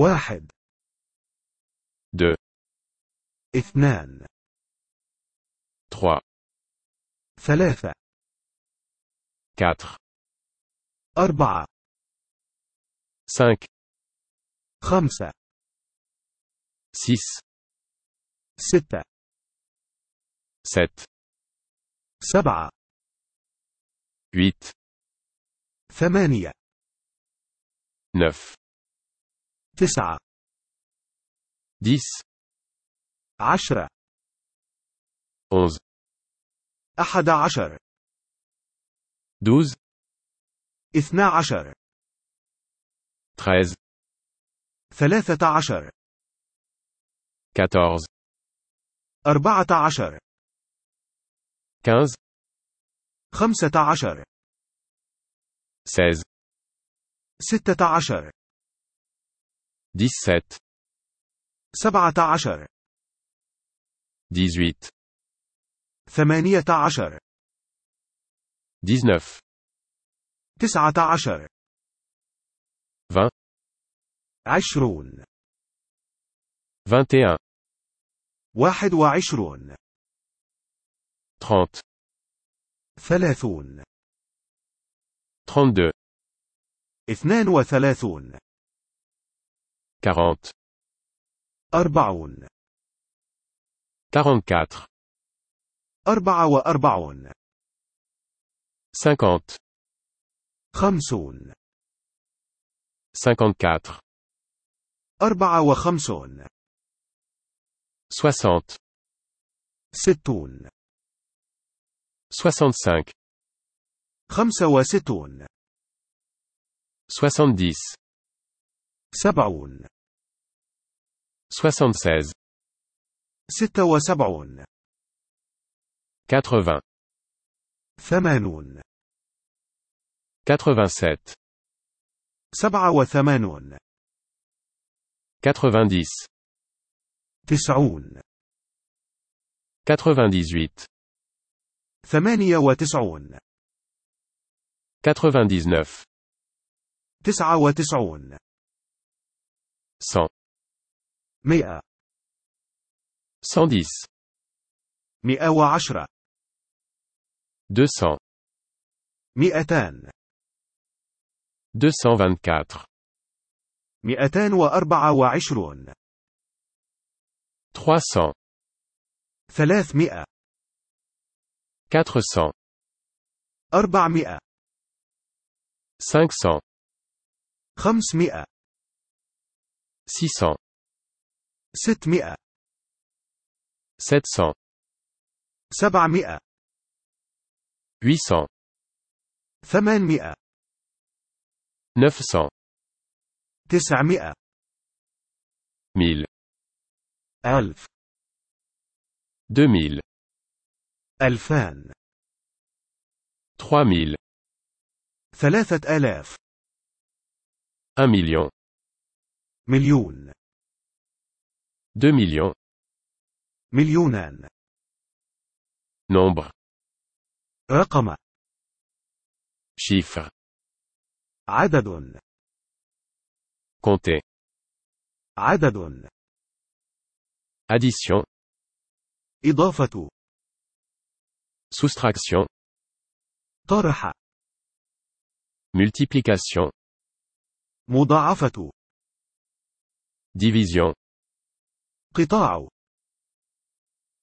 واحد. 2, 2. 3, 3. 4, 4. 5, 5. 6, 6. 7, 7. 8, 8. 9, 9. 10, 10. 11, 11. 12, 12. 13, 13. 14, 14. 15, 15. 16, 16. 17, 17. 18, 18. 19, 19. 20, 20. 21, 21. 30, 30. 32, 32. 40, 40. 44, 44. 50, 50. 54, 54. 60, 60. 65, 65. 70, 70. 76, 76. 80, 80. 87, 87. 90, 90. 98, 98. 99, 99. 100, 100. 110, 110. 200, 200. 224, 224. 300, 300. 400, 400. 500, 500. 600, 600. 700, 700. 800, 800. 900, 900. 1000, 1000. 2000, 2000. 3000, 3000. 1 million, مليون. 2 millions, مليونان. nombre, رقم. chiffre, عدد. compter, عدد. addition, إضافة. soustraction, طرح. multiplication, مضاعفة. division, قطاع.